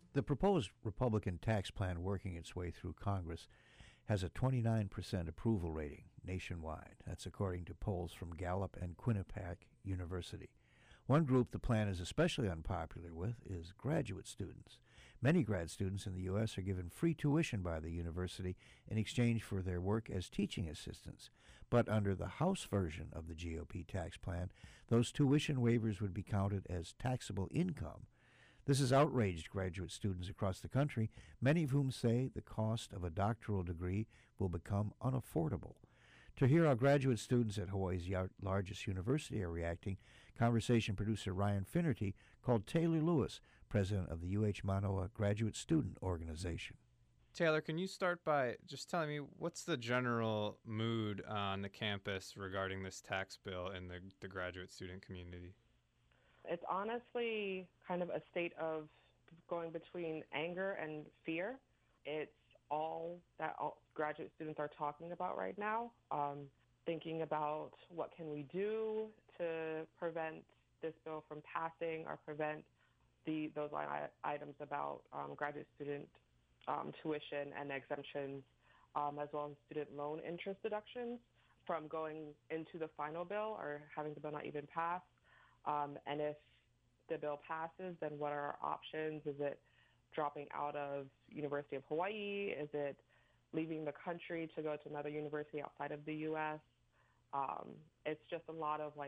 The proposed Republican tax plan working its way through Congress has a 29% approval rating nationwide. That's according to polls from Gallup and Quinnipiac University. One group the plan is especially unpopular with is graduate students. Many grad students in the U.S. are given free tuition by the university in exchange for their work as teaching assistants. But under the House version of the GOP tax plan, those tuition waivers would be counted as taxable income. This has outraged graduate students across the country, many of whom say the cost of a doctoral degree will become unaffordable. To hear how graduate students at Hawaii's largest university are reacting, conversation producer Ryan Finnerty called Taylor Lewis, president of the UH Manoa Graduate Student Organization. Taylor, can you start by just telling me what's the general mood on the campus regarding this tax bill and the graduate student community? It's honestly kind of a state of going between anger and fear. It's all that all graduate students are talking about right now, thinking about what can we do to prevent this bill from passing or prevent those line items about graduate student tuition and exemptions, as well as student loan interest deductions from going into the final bill or having the bill not even pass. And if the bill passes, then what are our options? Is it dropping out of University of Hawaii? Is it leaving the country to go to another university outside of the U.S.? It's just a lot of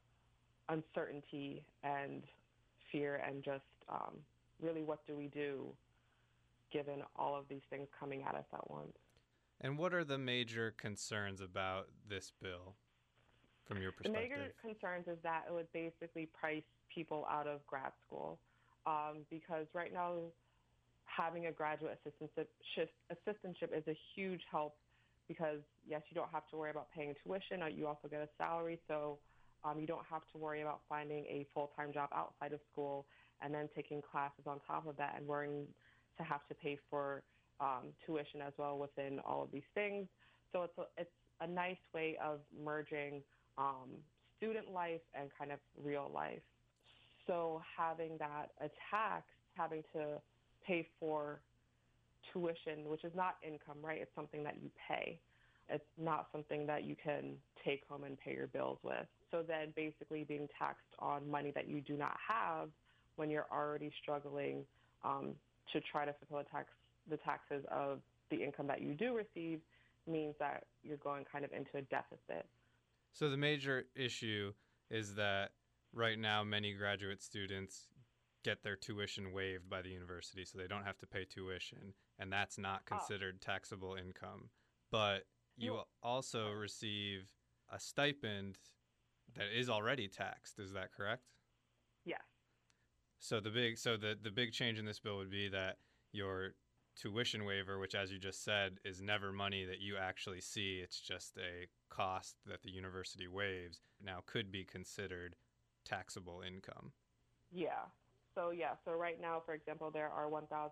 uncertainty and fear and just really what do we do given all of these things coming at us at once. And what are the major concerns about this bill from your perspective? The major concerns is that it would basically price people out of grad school because right now having a graduate assistantship is a huge help because, yes, you don't have to worry about paying tuition. You also get a salary, so you don't have to worry about finding a full-time job outside of school and then taking classes on top of that and worrying to have to pay for tuition as well within all of these things. So it's a nice way of merging student life and kind of real life. So having that a tax, having to pay for tuition, which is not income, right? It's something that you pay. It's not something that you can take home and pay your bills with. So then basically being taxed on money that you do not have when you're already struggling to try to fulfill the taxes of the income that you do receive means that you're going kind of into a deficit. So the major issue is that right now many graduate students get their tuition waived by the university, so they don't have to pay tuition, and that's not considered taxable income. But you also receive a stipend that is already taxed. Is that correct? Yes. So the big change in this bill would be that your tuition waiver, which, as you just said, is never money that you actually see, it's just a cost that the university waives, now could be considered taxable income. Yeah. So right now, for example, there are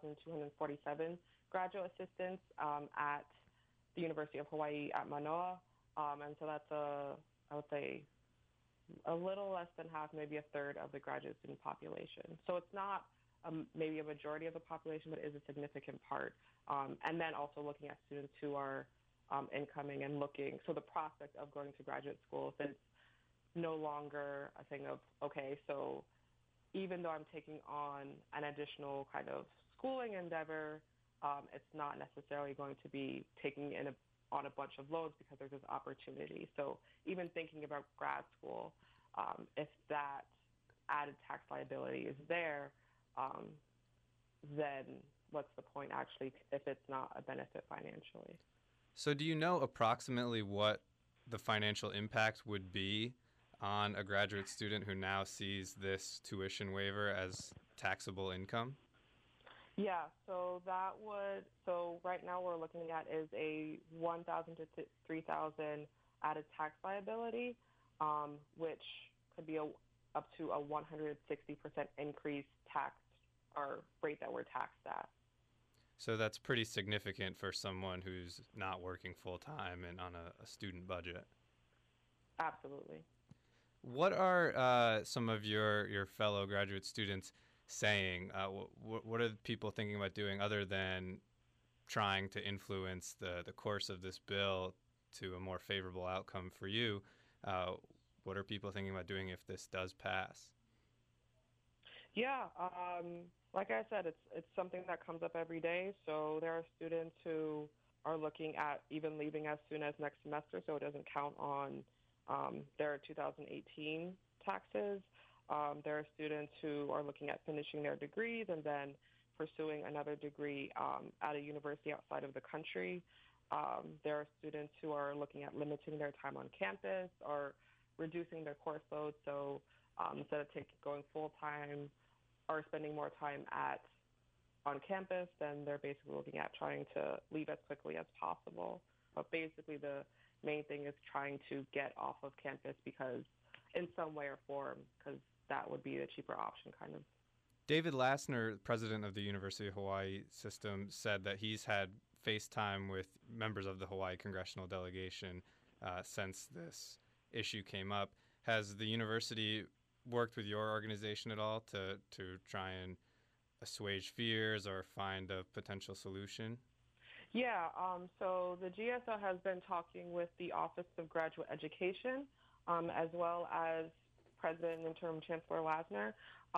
1,247 graduate assistants at the University of Hawaii at Manoa. And so that's I would say, a little less than half, maybe a third of the graduate student population. So it's not maybe a majority of the population, but it is a significant part. And then also looking at students who are incoming and looking. So the prospect of going to graduate school, if it's no longer a thing of, okay, so even though I'm taking on an additional kind of schooling endeavor, it's not necessarily going to be taking on a bunch of loads because there's this opportunity. So even thinking about grad school, if that added tax liability is there, then what's the point actually if it's not a benefit financially? So do you know approximately what the financial impact would be on a graduate student who now sees this tuition waiver as taxable income? Yeah, so right now we're looking at is a $1,000 to $3,000 added tax liability, which could be up to a 160% increase tax or rate that we're taxed at. So that's pretty significant for someone who's not working full-time and on a student budget. Absolutely. What are some of your fellow graduate students saying? What are people thinking about doing other than trying to influence the course of this bill to a more favorable outcome for you? What are people thinking about doing if this does pass? Yeah, like I said, it's something that comes up every day. So there are students who are looking at even leaving as soon as next semester, so it doesn't count on their 2018 taxes. There are students who are looking at finishing their degrees and then pursuing another degree at a university outside of the country. There are students who are looking at limiting their time on campus or reducing their course load. So instead of going full time or spending more time on campus, then they're basically looking at trying to leave as quickly as possible. But basically the main thing is trying to get off of campus because in some way or form, because that would be the cheaper option kind of. David Lassner, president of the University of Hawaii system, said that he's had FaceTime with members of the Hawaii congressional delegation since this issue came up. Has the university worked with your organization at all to try and assuage fears or find a potential solution? Yeah, so the GSO has been talking with the Office of Graduate Education as well as President and Interim Chancellor Lassner.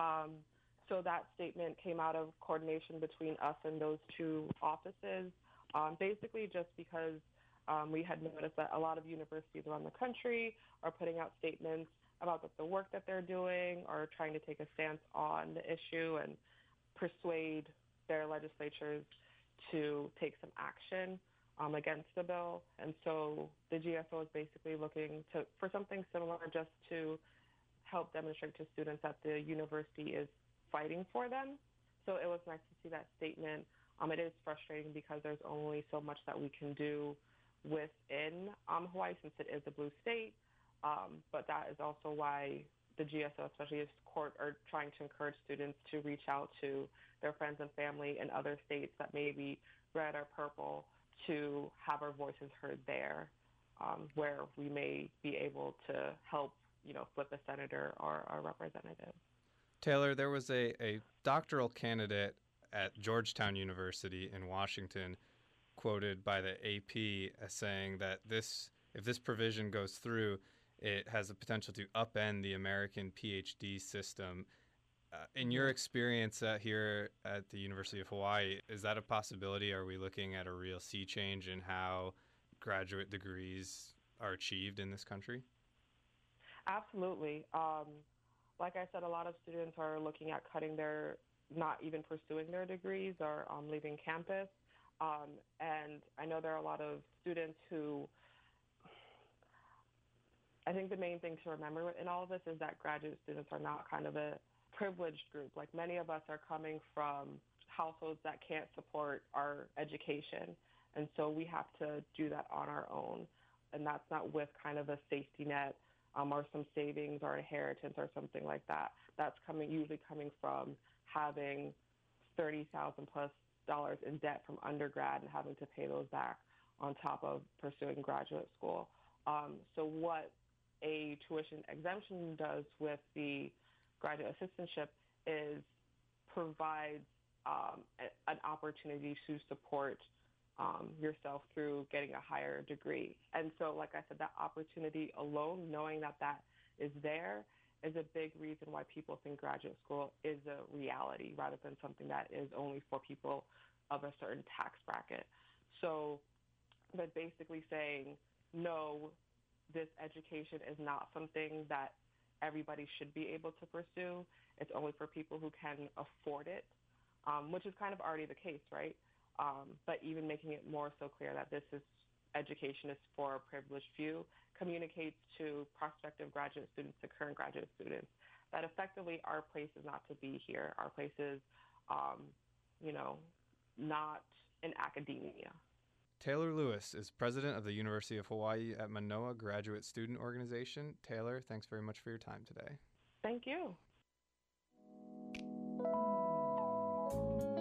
So that statement came out of coordination between us and those two offices, basically just because we had noticed that a lot of universities around the country are putting out statements about the work that they're doing or trying to take a stance on the issue and persuade their legislatures to take some action against the bill. And so the GSO is basically looking for something similar just to help demonstrate to students that the university is fighting for them. So it was nice to see that statement. It is frustrating because there's only so much that we can do within Hawaii since it is a blue state. But that is also why the GSO, especially is trying to encourage students to reach out to their friends and family in other states that may be red or purple to have our voices heard there, where we may be able to help, flip a senator or a representative. Taylor, there was a doctoral candidate at Georgetown University in Washington quoted by the AP as saying that if this provision goes through, it has the potential to upend the American PhD system. In your experience here at the University of Hawaii, is that a possibility? Are we looking at a real sea change in how graduate degrees are achieved in this country? Absolutely. Like I said, a lot of students are looking at not even pursuing their degrees or leaving campus. And I know there are a lot of students who, I think the main thing to remember in all of this is that graduate students are not kind of a privileged group. Like many of us are coming from households that can't support our education. And so we have to do that on our own. And that's not with kind of a safety net or some savings or inheritance or something like that. That's usually coming from having $30,000 plus in debt from undergrad and having to pay those back on top of pursuing graduate school. So what a tuition exemption does with the graduate assistantship is provides an opportunity to support yourself through getting a higher degree. And so, like I said, that opportunity alone, knowing that is there, is a big reason why people think graduate school is a reality rather than something that is only for people of a certain tax bracket. So they're basically saying, no, this education is not something that everybody should be able to pursue. It's only for people who can afford it, which is kind of already the case, right? But even making it more so clear that education is for a privileged few communicates to prospective graduate students, to current graduate students, that effectively our place is not to be here. Our place is, not in academia. Taylor Lewis is president of the University of Hawaii at Manoa Graduate Student Organization. Taylor, thanks very much for your time today. Thank you.